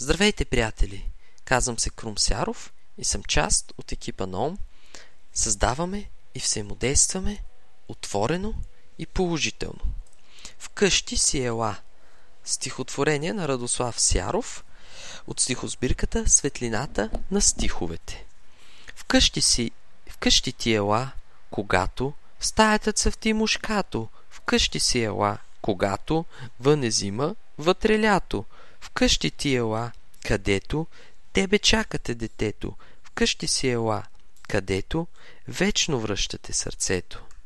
Здравейте, приятели! Казвам се Крум Сяров и съм част от екипа на ОМ. Създаваме и взаимодействаме отворено и положително. Вкъщи си ела. Стихотворение на Радослав Сяров от стихосбирката Светлината на стиховете. Вкъщи ти ела, когато в стаята цъфти мушкато. Вкъщи си ела, когато вън е зима, вътре лято. Вкъщи ти ела, където тебе чакате детето. Вкъщи си ела, където вечно връщате сърцето.